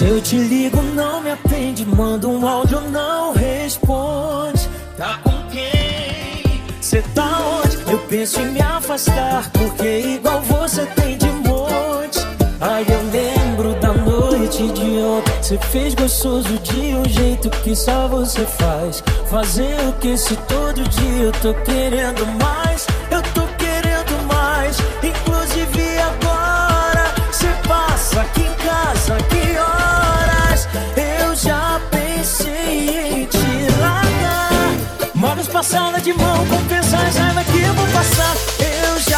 Se eu te ligo, não me atende. Manda um áudio, não responde. Tá com quem? Cê tá onde? Eu penso em me afastar, porque igual você tem de monte. Aí eu lembro da noite de ontem. Cê fez gostoso de um jeito que só você faz. Fazer o que se todo dia eu tô querendo mais. Eu tô querendo mais. Inclusive agora cê passa aqui em casa, que horas? Eu já pensei em te largar. Modos passada de mão, compensa as raivas que eu vou passar. Eu já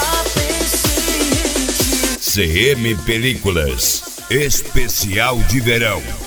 pensei em te... CM Películas, especial de verão.